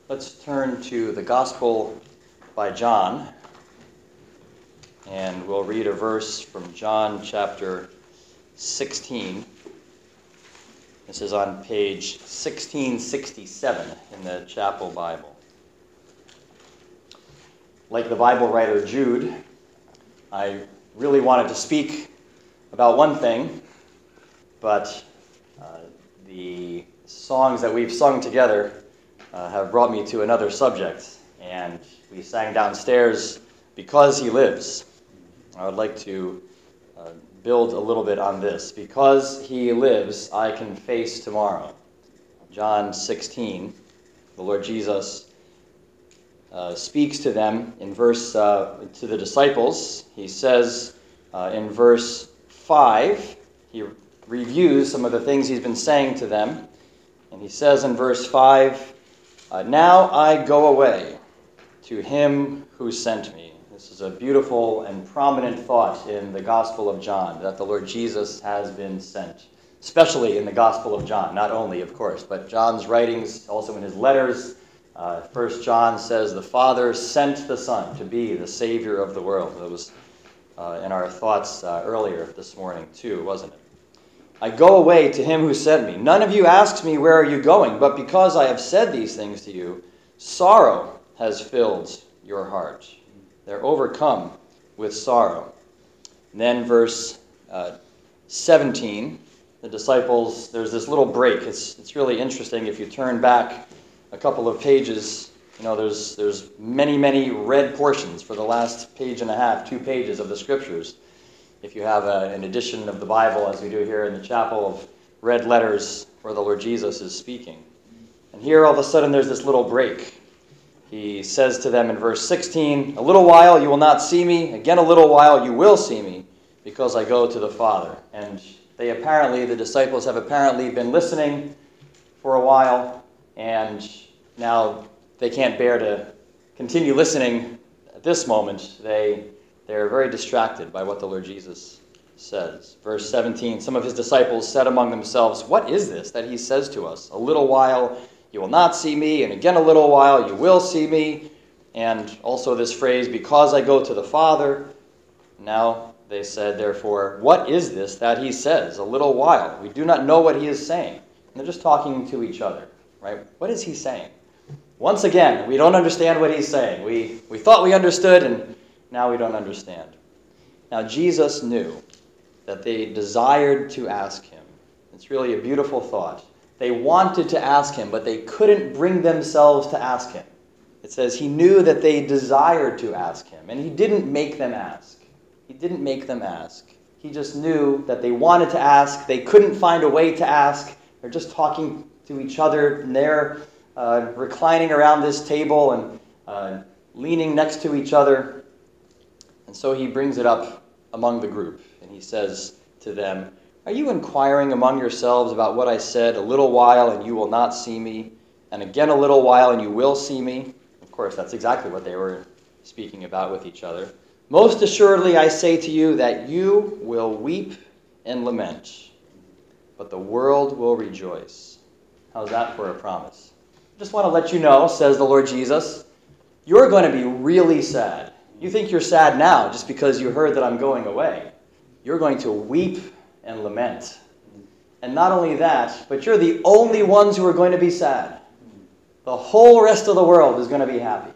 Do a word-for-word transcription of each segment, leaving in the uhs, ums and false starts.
Let's turn to the Gospel by John, and we'll read a verse from John chapter sixteen. This is on page sixteen sixty-seven in the Chapel Bible. Like the Bible writer Jude, I really wanted to speak about one thing, but uh, the songs that we've sung together uh, have brought me to another subject, and we sang downstairs, Because He Lives. I would like to uh, build a little bit on this. Because He lives, I can face tomorrow. John sixteen, the Lord Jesus uh, speaks to them in verse, uh, to the disciples. He says uh, in verse five, he reviews some of the things he's been saying to them. And he says in verse five, uh, Now I go away to him who sent me. This is a beautiful and prominent thought in the Gospel of John, that the Lord Jesus has been sent, especially in the Gospel of John, not only, of course, but John's writings, also in his letters. Uh, First John says the Father sent the Son to be the Savior of the world. That was uh, in our thoughts uh, earlier this morning, too, wasn't it? I go away to him who sent me. None of you asks me, where are you going? But because I have said these things to you, sorrow has filled your heart. They're overcome with sorrow. And then verse uh, seventeen, the disciples, there's this little break. It's it's really interesting. If you turn back a couple of pages, you know, there's there's many, many red portions for the last page and a half, two pages of the Scriptures. If you have a, an edition of the Bible, as we do here in the chapel, of red letters where the Lord Jesus is speaking. And here all of a sudden there's this little break. He says to them in verse sixteen, A little while you will not see me, again a little while you will see me, because I go to the Father. And they apparently, the disciples have apparently been listening for a while, and now they can't bear to continue listening at this moment. They They're very distracted by what the Lord Jesus says. Verse seventeen, some of his disciples said among themselves, What is this that he says to us? A little while you will not see me, and again a little while you will see me. And also this phrase, because I go to the Father. Now they said, therefore, what is this that he says? A little while. We do not know what he is saying. And they're just talking to each other, right? What is he saying? Once again, we don't understand what he's saying. We, we thought we understood, and now we don't understand. Now, Jesus knew that they desired to ask him. It's really a beautiful thought. They wanted to ask him, but they couldn't bring themselves to ask him. It says he knew that they desired to ask him, and he didn't make them ask. He didn't make them ask. He just knew that they wanted to ask. They couldn't find a way to ask. They're just talking to each other, and they're uh, reclining around this table and uh, leaning next to each other. And so he brings it up among the group, and he says to them, Are you inquiring among yourselves about what I said, a little while and you will not see me, and again a little while and you will see me? Of course, that's exactly what they were speaking about with each other. Most assuredly I say to you that you will weep and lament, but the world will rejoice. How's that for a promise? I just want to let you know, says the Lord Jesus, you're going to be really sad. You think you're sad now just because you heard that I'm going away. You're going to weep and lament. And not only that, but you're the only ones who are going to be sad. The whole rest of the world is going to be happy.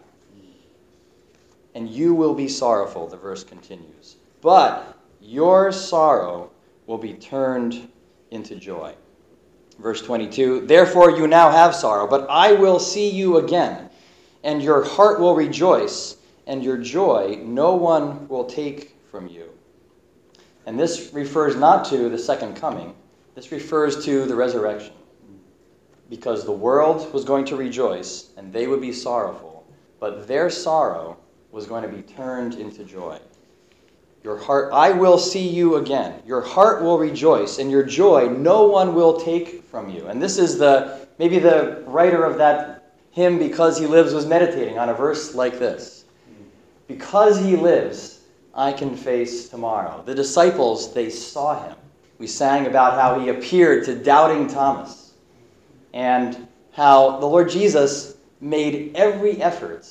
And you will be sorrowful, the verse continues. But your sorrow will be turned into joy. Verse twenty-two, Therefore you now have sorrow, but I will see you again, and your heart will rejoice, and your joy no one will take from you. And this refers not to the second coming. This refers to the resurrection. Because the world was going to rejoice, and they would be sorrowful, but their sorrow was going to be turned into joy. Your heart, I will see you again. Your heart will rejoice, and your joy no one will take from you. And this is the, maybe the writer of that hymn, Because He Lives, was meditating on a verse like this. Because he lives, I can face tomorrow. The disciples, they saw him. We sang about how he appeared to doubting Thomas, and how the Lord Jesus made every effort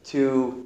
to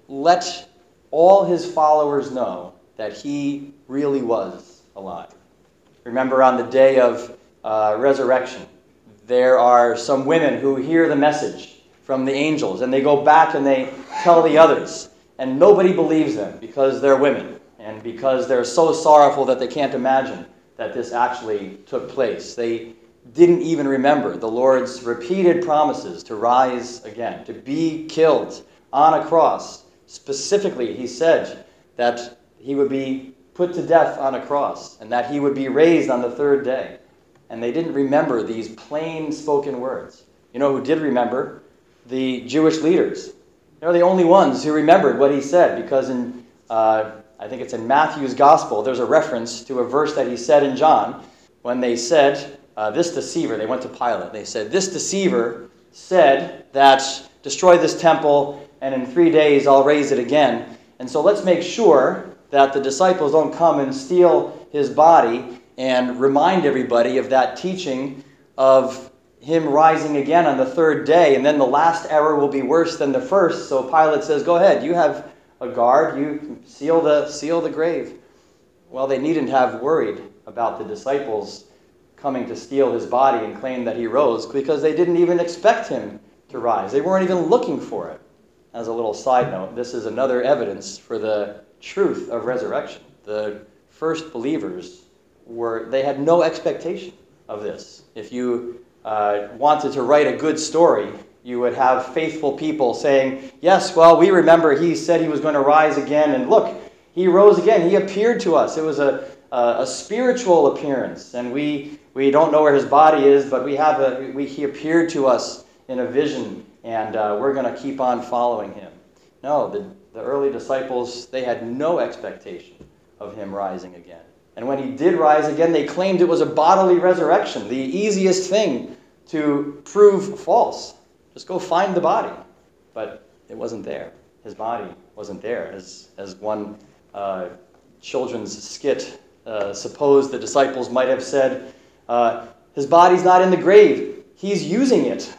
let all his followers know that he really was alive. Remember, on the day of uh, resurrection, there are some women who hear the message from the angels, and they go back and they tell the others, and nobody believes them because they're women, and because they're so sorrowful that they can't imagine that this actually took place. They didn't even remember the Lord's repeated promises to rise again, to be killed on a cross. Specifically, he said that he would be put to death on a cross and that he would be raised on the third day. And they didn't remember these plain spoken words. You know who did remember? The Jewish leaders. They're the only ones who remembered what he said, because in, uh, I think it's in Matthew's gospel, there's a reference to a verse that he said in John when they said, uh, this deceiver, they went to Pilate, they said, this deceiver said that destroy this temple and in three days I'll raise it again. And so let's make sure that the disciples don't come and steal his body and remind everybody of that teaching of him rising again on the third day, and then the last hour will be worse than the first. So Pilate says, go ahead, you have a guard, you seal the seal the grave. Well, they needn't have worried about the disciples coming to steal his body and claim that he rose, because they didn't even expect him to rise. They weren't even looking for it. As a little side note, this is another evidence for the truth of resurrection. The first believers were, they had no expectation of this. If you uh, wanted to write a good story, you would have faithful people saying, yes, well, we remember he said he was going to rise again, and look, he rose again. He appeared to us. It was a, a, a spiritual appearance, and we we don't know where his body is, but we have a we, he appeared to us in a vision, and uh, we're going to keep on following him. No, the, the early disciples, they had no expectation of him rising again. And when he did rise again, they claimed it was a bodily resurrection, the easiest thing to prove false. Just go find the body. But it wasn't there. His body wasn't there. As, as one uh, children's skit uh, supposed the disciples might have said, uh, his body's not in the grave. He's using it.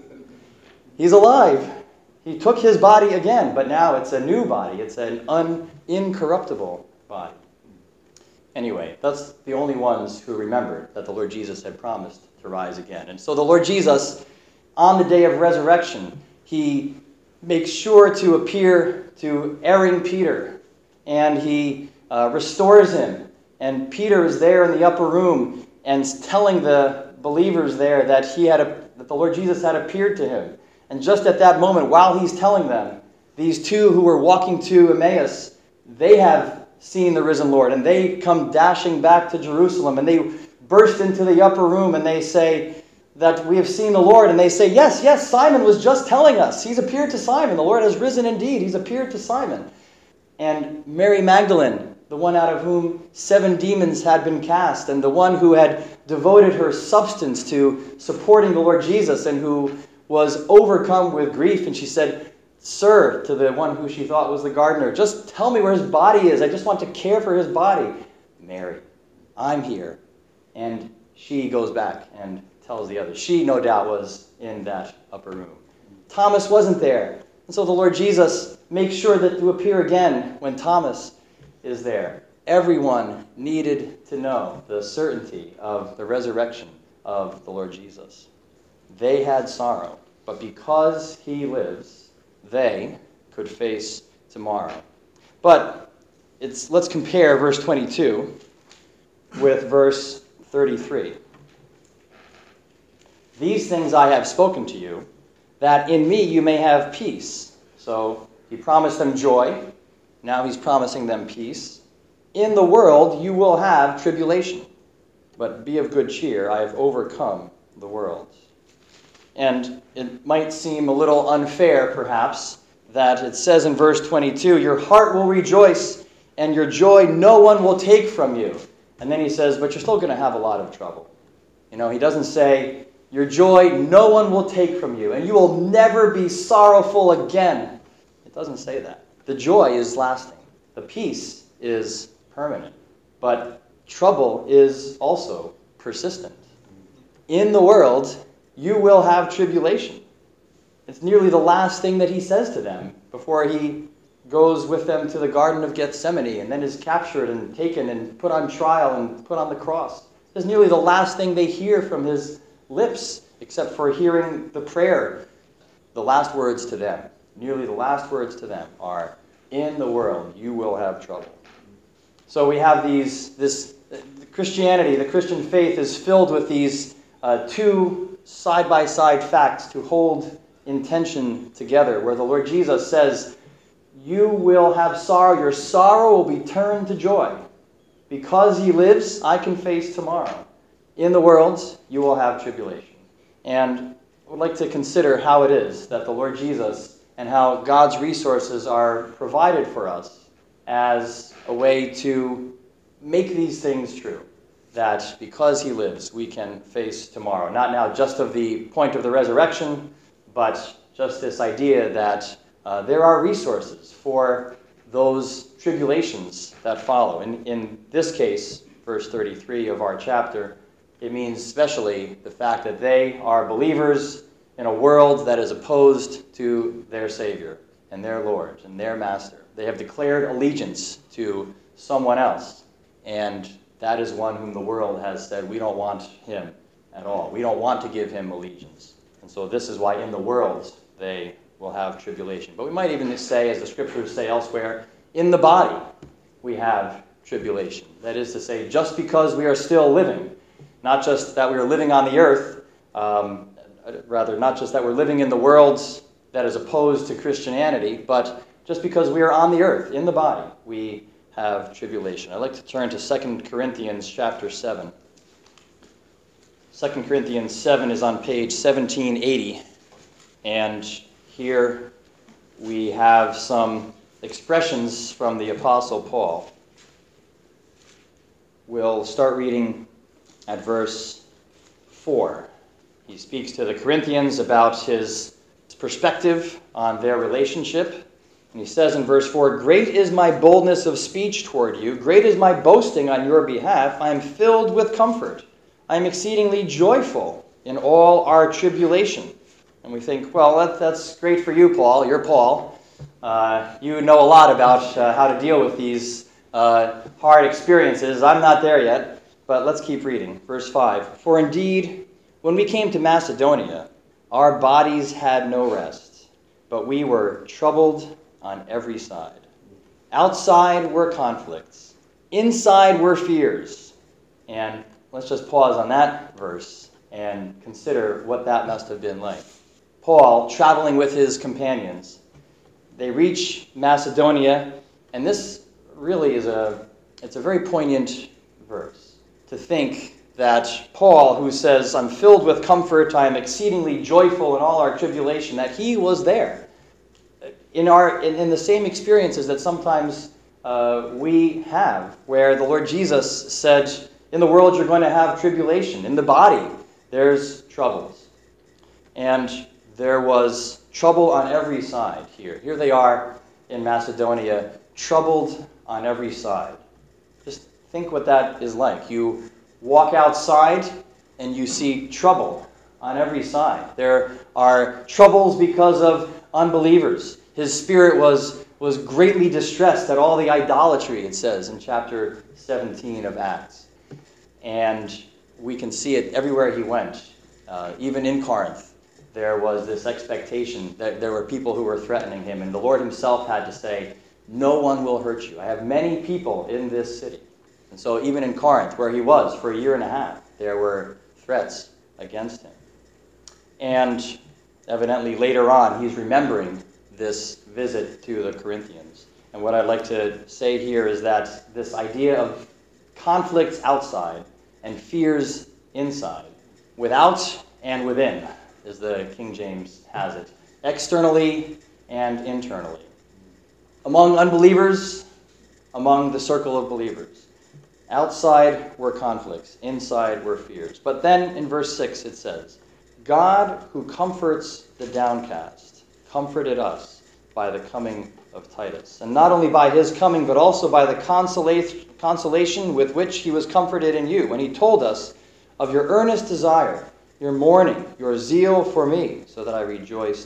He's alive. He took his body again, but now it's a new body. It's an un- incorruptible body. Anyway, that's the only ones who remembered that the Lord Jesus had promised to rise again. And so the Lord Jesus, on the day of resurrection, he makes sure to appear to erring Peter, and he uh, restores him. And Peter is there in the upper room and telling the believers there that he had a, that the Lord Jesus had appeared to him. And just at that moment, while he's telling them, these two who were walking to Emmaus, they have seen the risen Lord, and they come dashing back to Jerusalem, and they burst into the upper room, and they say that we have seen the Lord. And they say, yes, yes, Simon was just telling us. He's appeared to Simon. The Lord has risen indeed. He's appeared to Simon. And Mary Magdalene, the one out of whom seven demons had been cast, and the one who had devoted her substance to supporting the Lord Jesus, and who was overcome with grief, and she said, sir, to the one who she thought was the gardener, just tell me where his body is. I just want to care for his body. Mary, I'm here. And she goes back and tells the others. She, no doubt, was in that upper room. Thomas wasn't there. And so the Lord Jesus makes sure that to appear again when Thomas is there. Everyone needed to know the certainty of the resurrection of the Lord Jesus. They had sorrow, but because he lives, they could face tomorrow. But it's let's compare verse twenty-two with verse thirty-three. These things I have spoken to you, that in me you may have peace. So he promised them joy. Now he's promising them peace. In the world you will have tribulation, but be of good cheer. I have overcome the world. And it might seem a little unfair, perhaps, that it says in verse twenty-two, your heart will rejoice, and your joy no one will take from you. And then he says, but you're still going to have a lot of trouble. You know, he doesn't say, your joy no one will take from you, and you will never be sorrowful again. It doesn't say that. The joy is lasting. The peace is permanent. But trouble is also persistent. In the world, you will have tribulation. It's nearly the last thing that he says to them before he goes with them to the Garden of Gethsemane and then is captured and taken and put on trial and put on the cross. It's nearly the last thing they hear from his lips, except for hearing the prayer. The last words to them, nearly the last words to them are, "In the world you will have trouble." So we have these, this Christianity, the Christian faith is filled with these uh, two side-by-side facts to hold in tension together, where the Lord Jesus says, you will have sorrow, your sorrow will be turned to joy. Because he lives, I can face tomorrow. In the world, you will have tribulation. And I would like to consider how it is that the Lord Jesus and how God's resources are provided for us as a way to make these things true. That because he lives, we can face tomorrow. Not now just of the point of the resurrection, but just this idea that uh, there are resources for those tribulations that follow. In, in this case, verse thirty-three of our chapter, it means especially the fact that they are believers in a world that is opposed to their Savior and their Lord and their Master. They have declared allegiance to someone else, and that is one whom the world has said, we don't want him at all. We don't want to give him allegiance. And so this is why in the world they will have tribulation. But we might even say, as the scriptures say elsewhere, in the body we have tribulation. That is to say, just because we are still living, not just that we are living on the earth, um, rather not just that we're living in the world that is opposed to Christianity, but just because we are on the earth, in the body, we have tribulation. I'd like to turn to Second Corinthians chapter seven. Second Corinthians seven is on page seventeen eighty, and here we have some expressions from the Apostle Paul. We'll start reading at verse four. He speaks to the Corinthians about his perspective on their relationship. And he says in verse four, great is my boldness of speech toward you. Great is my boasting on your behalf. I am filled with comfort. I am exceedingly joyful in all our tribulation. And we think, well, that, that's great for you, Paul. You're Paul. Uh, you know a lot about uh, how to deal with these uh, hard experiences. I'm not there yet, but let's keep reading. Verse five, for indeed, when we came to Macedonia, our bodies had no rest, but we were troubled on every side. Outside were conflicts. Inside were fears. And let's just pause on that verse and consider what that must have been like. Paul, traveling with his companions, they reach Macedonia, and this really is a, it's a very poignant verse to think that Paul, who says, I'm filled with comfort, I am exceedingly joyful in all our tribulation, that he was there. In our in, in the same experiences that sometimes uh, we have, where the Lord Jesus said, in the world you're going to have tribulation. In the body, there's troubles. And there was trouble on every side here. Here they are in Macedonia, troubled on every side. Just think what that is like. You walk outside and you see trouble on every side. There are troubles because of unbelievers. His spirit was, was greatly distressed at all the idolatry, it says in chapter seventeen of Acts. And we can see it everywhere he went. Uh, even in Corinth, there was this expectation that there were people who were threatening him. And the Lord himself had to say, no one will hurt you. I have many people in this city. And so even in Corinth, where he was for a year and a half, there were threats against him. And evidently later on, he's remembering this visit to the Corinthians. And what I'd like to say here is that this idea of conflicts outside and fears inside, without and within, as the King James has it, externally and internally, among unbelievers, among the circle of believers. Outside were conflicts, inside were fears. But then in verse six it says, God who comforts the downcast comforted us by the coming of Titus. And not only by his coming, but also by the consola- consolation with which he was comforted in you, when he told us of your earnest desire, your mourning, your zeal for me, so that I rejoiced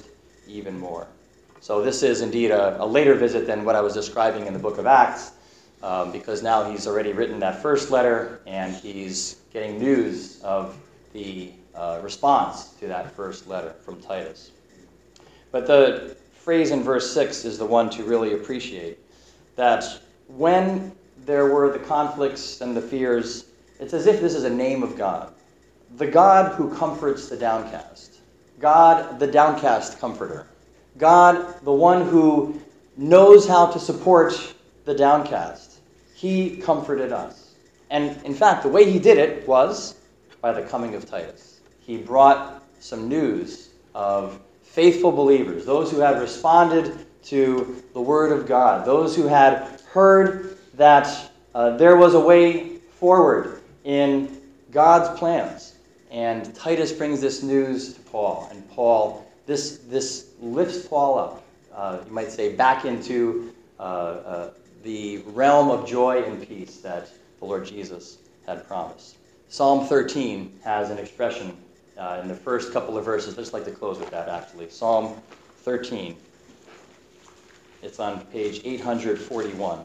even more. So this is indeed a, a later visit than what I was describing in the book of Acts, um, because now he's already written that first letter, and he's getting news of the uh, response to that first letter from Titus. But the phrase in verse six is the one to really appreciate, that when there were the conflicts and the fears, it's as if this is a name of God. The God who comforts the downcast. God, the downcast comforter. God, the one who knows how to support the downcast. He comforted us. And in fact, the way he did it was by the coming of Titus. He brought some news of faithful believers, those who had responded to the word of God, those who had heard that uh, there was a way forward in God's plans. And Titus brings this news to Paul. And Paul, this, this lifts Paul up, uh, you might say, back into uh, uh, the realm of joy and peace that the Lord Jesus had promised. Psalm thirteen has an expression uh, in the first couple of verses. I'd just like to close with that, actually. Psalm thirteen. It's on page eight hundred forty-one,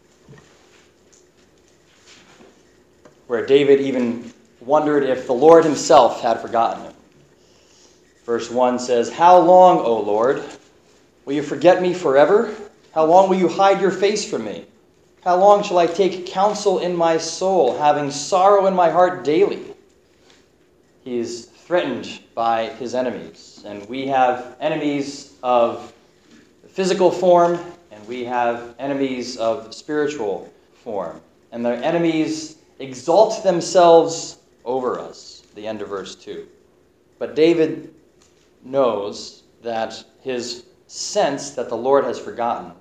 where David even wondered if the Lord himself had forgotten him. Verse one says, "How long, O Lord, will you forget me forever? How long will you hide your face from me? How long shall I take counsel in my soul, having sorrow in my heart daily?" He is threatened by his enemies, and we have enemies of physical form, and we have enemies of spiritual form. And the enemies exalt themselves over us, the end of verse two. But David knows that his sense that the Lord has forgotten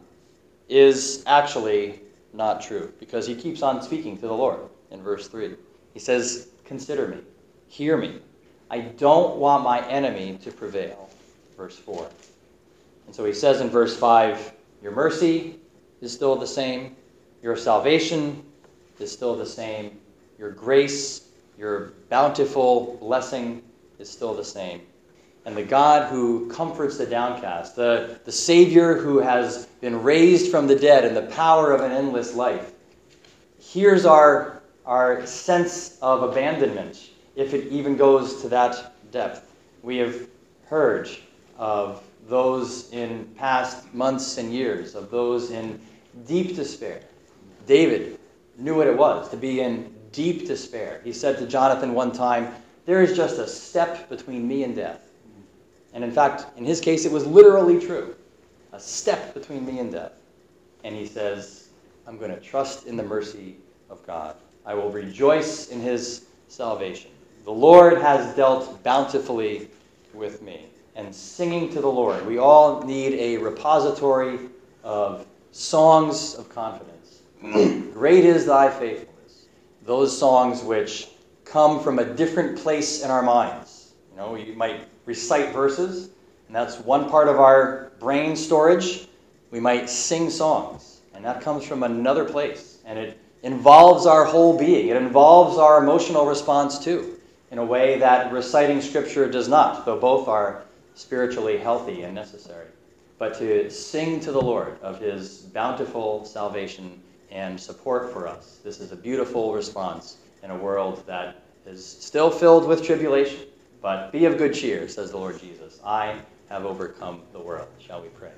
is actually not true, because he keeps on speaking to the Lord in verse three. He says, "Consider me, hear me. I don't want my enemy to prevail." Verse four. And so he says in verse five, "Your mercy is still the same. Your salvation is still the same. Your grace, your bountiful blessing is still the same." And the God who comforts the downcast, the, the Savior who has been raised from the dead in the power of an endless life, here's our, our sense of abandonment, if it even goes to that depth. We have heard of those in past months and years, of those in deep despair. David knew what it was to be in deep despair. He said to Jonathan one time, "There is just a step between me and death." And in fact, in his case, it was literally true. A step between me and death. And he says, "I'm going to trust in the mercy of God. I will rejoice in his salvation. The Lord has dealt bountifully with me." And singing to the Lord. We all need a repository of songs of confidence. Great is thy faithfulness. Those songs which come from a different place in our minds. You know, you might recite verses, and that's one part of our brain storage. We might sing songs, and that comes from another place. And it involves our whole being. It involves our emotional response too, in a way that reciting Scripture does not, though both are spiritually healthy and necessary. But to sing to the Lord of his bountiful salvation and support for us, this is a beautiful response in a world that is still filled with tribulation. But be of good cheer, says the Lord Jesus. I have overcome the world. Shall we pray?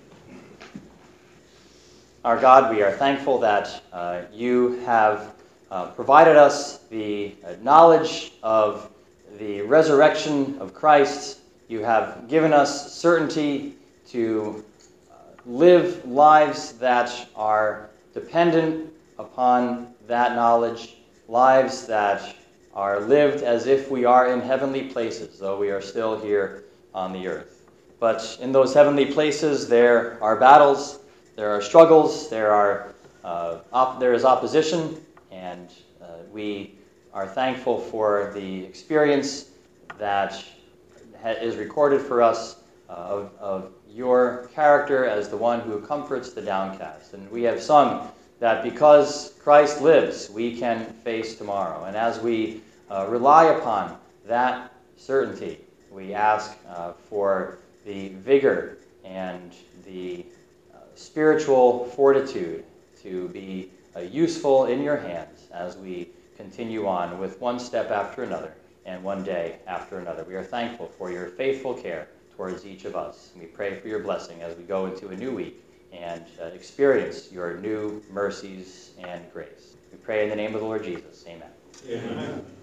Our God, we are thankful that uh, you have uh, provided us the uh, knowledge of the resurrection of Christ. You have given us certainty to uh, live lives that are dependent upon that knowledge, lives that are lived as if we are in heavenly places, though we are still here on the earth. But in those heavenly places, there are battles, there are struggles, there are uh, op- there is opposition, and uh, we are thankful for the experience that ha- is recorded for us uh, of, of your character as the one who comforts the downcast. And we have sung that because Christ lives, we can face tomorrow. And as we uh, rely upon that certainty, we ask uh, for the vigor and the uh, spiritual fortitude to be uh, useful in your hands as we continue on with one step after another and one day after another. We are thankful for your faithful care towards each of us. We pray for your blessing as we go into a new week and uh, experience your new mercies and grace. We pray in the name of the Lord Jesus. Amen. Amen.